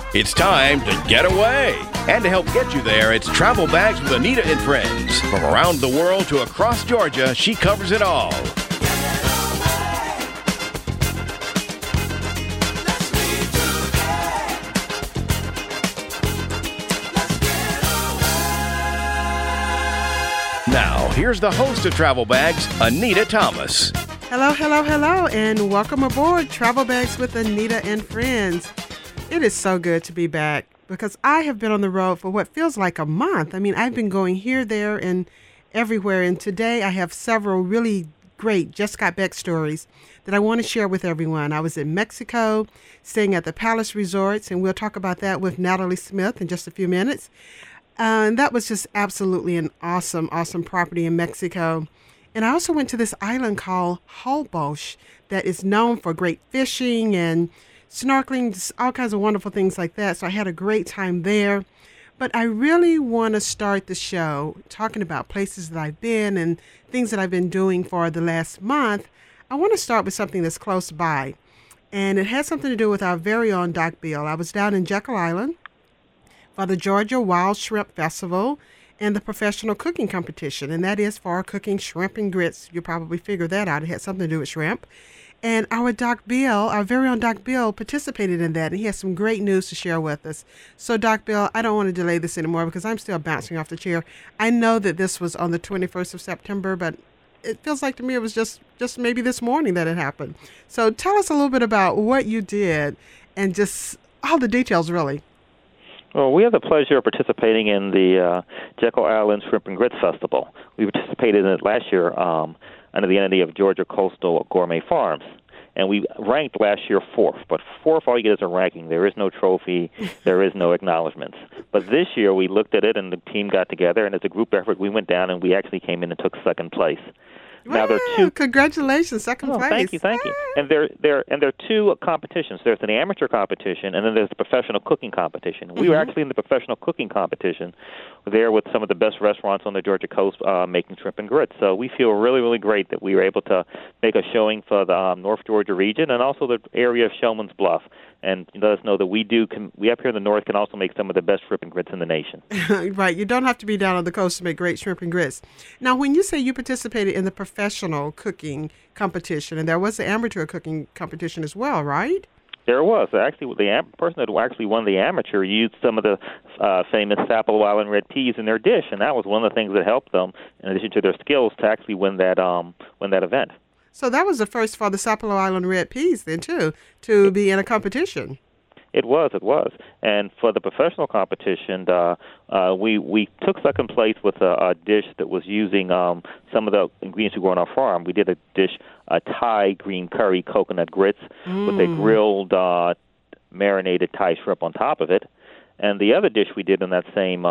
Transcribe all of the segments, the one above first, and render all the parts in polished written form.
It's time to get away. And to help get you there, it's Travel Bags with Anita and Friends. From around the world to across Georgia, she covers it all. Now, here's the host of Travel Bags, Anita Thomas. Hello, hello, hello, and welcome aboard Travel Bags with Anita and Friends. It is so good to be back because I have been on the road for what feels like a month. I mean, I've been going here, there, and everywhere, and today I have several really great just got back stories that I want to share with everyone. I was in Mexico, staying at the Palace Resorts, and we'll talk about that with Natalie Smith in just a few minutes. And that was just absolutely an awesome, awesome property in Mexico. And I also went to this island called Holbox that is known for great fishing and snorkeling, just all kinds of wonderful things like that. So I had a great time there. But I really want to start the show talking about places that I've been and things that I've been doing for the last month. I want to start with something that's close by. And it has something to do with our very own Doc Bill. I was down in Jekyll Island for the Georgia Wild Shrimp Festival and the professional cooking competition. And that is for cooking shrimp and grits. You probably figured that out. It had something to do with shrimp. And our Doc Bill, our very own Doc Bill, participated in that, and he has some great news to share with us. So, Doc Bill, I don't want to delay this anymore because I'm still bouncing off the chair. I know that this was on the 21st of September, but it feels like to me it was just maybe this morning that it happened. So tell us a little bit about what you did and just all the details, really. Well, we have the pleasure of participating in the Jekyll Island Shrimp and Grits Festival. We participated in it last year under the entity of Georgia Coastal Gourmet Farms. And we ranked last year fourth. But fourth, all you get is a ranking. There is no trophy. There is no acknowledgments. But this year we looked at it, and the team got together, and as a group effort, we went down, and we actually came in and took second place. Now, there are two. Congratulations, second place. Thank you. And there are two competitions. There's an amateur competition, and then there's the professional cooking competition. We were actually in the professional cooking competition there with some of the best restaurants on the Georgia coast making shrimp and grits. So we feel really, really great that we were able to make a showing for the North Georgia region and also the area of Shellman's Bluff. And let us know that we up here in the north can also make some of the best shrimp and grits in the nation. Right. You don't have to be down on the coast to make great shrimp and grits. Now, when you say you participated in the professional cooking competition, and there was an amateur cooking competition as well, right? There was. Actually, the person that actually won the amateur used some of the famous Sapelo Island red peas in their dish, and that was one of the things that helped them, in addition to their skills, to actually win that event. So that was the first for the Sapelo Island red peas then, too, to be in a competition. It was. And for the professional competition, we took second place with a dish that was using some of the ingredients we grow on our farm. We did a Thai green curry coconut grits with a grilled marinated Thai shrimp on top of it. And the other dish we did in that same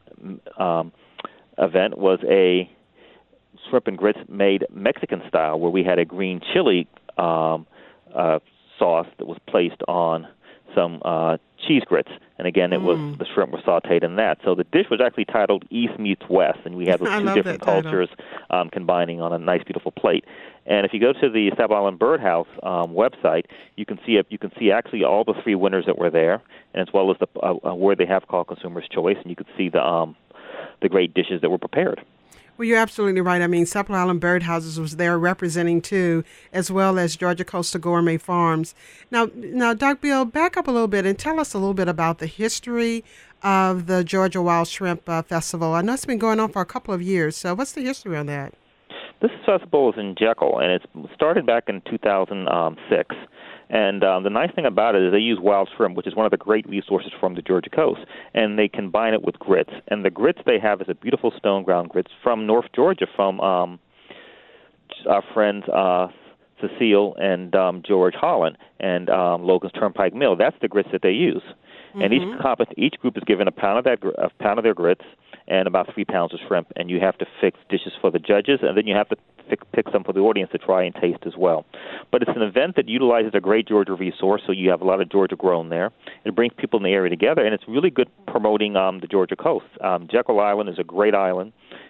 event was a shrimp and grits made Mexican style, where we had a green chili sauce that was placed on some cheese grits. And again, it was the shrimp were sauteed in that. So the dish was actually titled East Meets West, and we had those two different cultures combining on a nice, beautiful plate. And if you go to the Sapelo Island Birdhouse website, you can see actually all the three winners that were there, and as well as the word they have called Consumer's Choice, and you could see the great dishes that were prepared. Well, you're absolutely right. I mean, Sapelo Island Birdhouses was there representing, too, as well as Georgia Coastal Gourmet Farms. Now, Doc Bill, back up a little bit and tell us a little bit about the history of the Georgia Wild Shrimp Festival. I know it's been going on for a couple of years, so what's the history on that? This festival is in Jekyll, and it started back in 2006. And the nice thing about it is they use wild shrimp, which is one of the great resources from the Georgia coast, and they combine it with grits. And the grits they have is a beautiful stone ground grits from North Georgia, from our friends Cecile and George Holland and Logan's Turnpike Mill. That's the grits that they use. And each group is given a pound of their grits and about 3 pounds of shrimp, and you have to fix dishes for the judges, and then you have to pick some for the audience to try and taste as well. But it's an event that utilizes a great Georgia resource, so you have a lot of Georgia grown there. It brings people in the area together, and it's really good promoting the Georgia coast. Jekyll Island is a great island.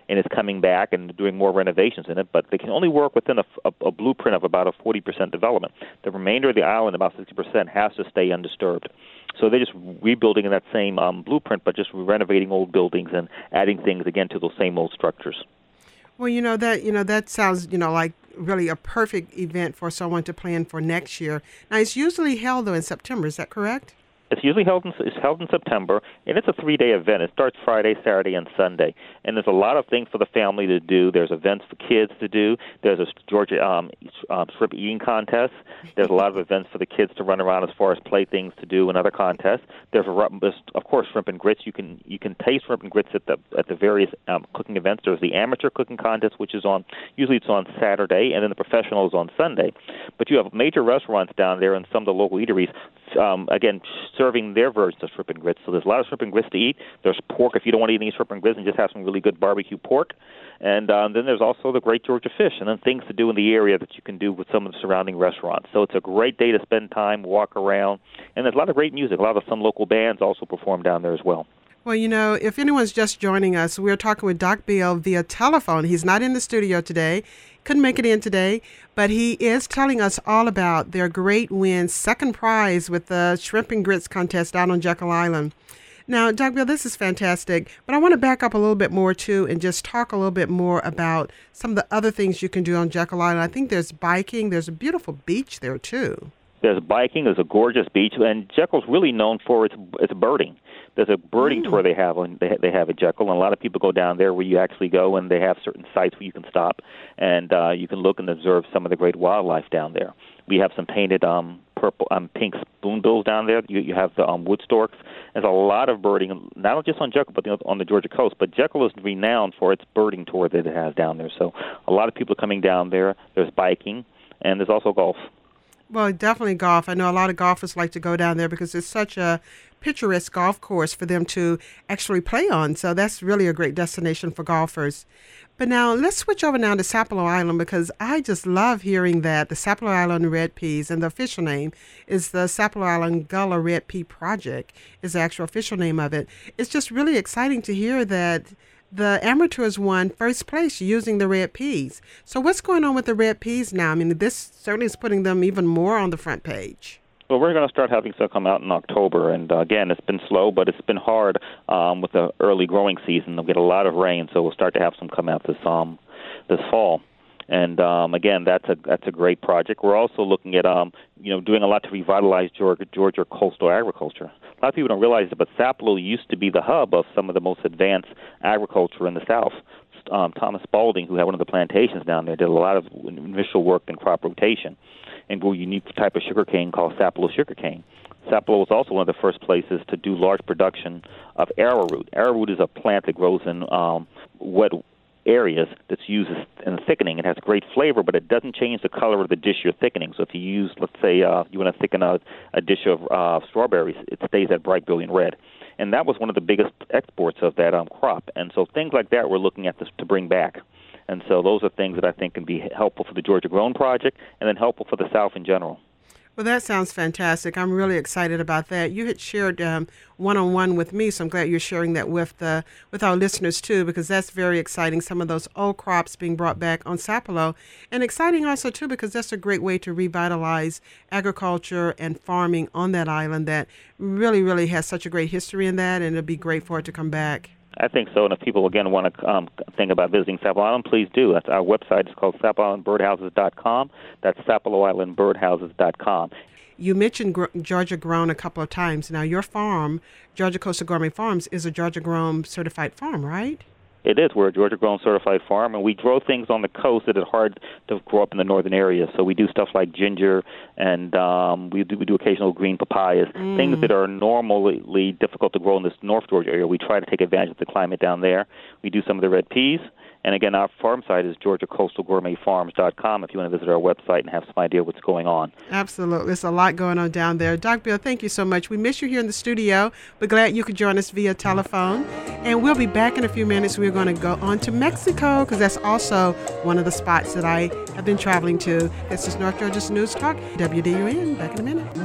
and it's coming back and doing more renovations in it, but they can only work within a blueprint of about a 40% development. The remainder of the island, about 60%, has to stay undisturbed. So they're just rebuilding in that same blueprint, but just renovating old buildings and adding things again to those same old structures. Well, that sounds, like really a perfect event for someone to plan for next year. Now, it's usually held, though, in September. Is that correct? It's usually held in September, and it's a 3-day event. It starts Friday, Saturday, and Sunday. And there's a lot of things for the family to do. There's events for kids to do. There's a Georgia shrimp eating contest. There's a lot of events for the kids to run around as far as play things to do and other contests. There's of course, shrimp and grits. You can taste shrimp and grits at the various cooking events. There's the amateur cooking contest, which is usually it's on Saturday, and then the professional is on Sunday. But you have major restaurants down there and some of the local eateries, again, serving their versions of shrimp and grits. So there's a lot of shrimp and grits to eat. There's pork if you don't want to eat any shrimp and grits and just have some really good barbecue pork. And then there's also the Great Georgia Fish, and then things to do in the area that you can do with some of the surrounding restaurants. So it's a great day to spend time, walk around, and there's a lot of great music. A lot of some local bands also perform down there as well. Well, if anyone's just joining us, we're talking with Doc Bill via telephone. He's not in the studio today, couldn't make it in today, but he is telling us all about their great win, second prize with the Shrimp and Grits contest out on Jekyll Island. Now, Doc Bill, this is fantastic, but I want to back up a little bit more, too, and just talk a little bit more about some of the other things you can do on Jekyll Island. I think there's biking. There's a beautiful beach there, too. There's biking. There's a gorgeous beach, and Jekyll's really known for its birding. There's a birding tour they have at Jekyll, and a lot of people go down there where you actually go, and they have certain sites where you can stop, and you can look and observe some of the great wildlife down there. We have some painted pink spoonbills down there. You have the wood storks. There's a lot of birding, not just on Jekyll, but on the Georgia coast. But Jekyll is renowned for its birding tour that it has down there. So a lot of people are coming down there. There's biking, and there's also golf. Well, definitely golf. I know a lot of golfers like to go down there because it's such a picturesque golf course for them to actually play on. So that's really a great destination for golfers. But now let's switch over now to Sapelo Island, because I just love hearing that the Sapelo Island Red Peas, and the official name is the Sapelo Island Gullah Red Pea Project is the actual official name of it. It's just really exciting to hear that the amateurs won first place using the red peas. So what's going on with the red peas now? I mean, this certainly is putting them even more on the front page. Well, we're going to start having some come out in October, and again, it's been slow, but it's been hard with the early growing season. They'll get a lot of rain, so we'll start to have some come out this fall. And again, that's a great project. We're also looking at doing a lot to revitalize Georgia coastal agriculture. A lot of people don't realize it, but Sapelo used to be the hub of some of the most advanced agriculture in the South. Thomas Spalding, who had one of the plantations down there, did a lot of initial work in crop rotation and grew a unique type of sugarcane called Sapelo sugarcane. Sapelo was also one of the first places to do large production of arrowroot. Arrowroot is a plant that grows in wet areas that's used in thickening. It has great flavor, but it doesn't change the color of the dish you're thickening. So if you use, let's say, you want to thicken a dish of strawberries, it stays that bright brilliant red. And that was one of the biggest exports of that crop. And so things like that we're looking at to bring back. And so those are things that I think can be helpful for the Georgia Grown Project and then helpful for the South in general. Well, that sounds fantastic. I'm really excited about that. You had shared one-on-one with me, so I'm glad you're sharing that with our listeners, too, because that's very exciting, some of those old crops being brought back on Sapelo. And exciting also, too, because that's a great way to revitalize agriculture and farming on that island that really, really has such a great history in that, and it'll be great for it to come back. I think so, and if people, again, want to think about visiting Sapelo Island, please do. That's our website. It's called SapeloIslandBirdhouses.com. That's SapeloIslandBirdhouses.com. You mentioned Georgia Grown a couple of times. Now, your farm, Georgia Coastal Gourmet Farms, is a Georgia Grown certified farm, right? It is. We're a Georgia Grown certified farm, and we grow things on the coast that are hard to grow up in the northern areas. So we do stuff like ginger, and we do occasional green papayas, things that are normally difficult to grow in this North Georgia area. We try to take advantage of the climate down there. We do some of the red peas. And again, our farm site is GeorgiaCoastalGourmetFarms.com if you want to visit our website and have some idea what's going on. Absolutely. There's a lot going on down there. Doc Bill, thank you so much. We miss you here in the studio. We're glad you could join us via telephone. And we'll be back in a few minutes. We're going to go on to Mexico because that's also one of the spots that I have been traveling to. This is North Georgia's News Talk, WDUN. Back in a minute.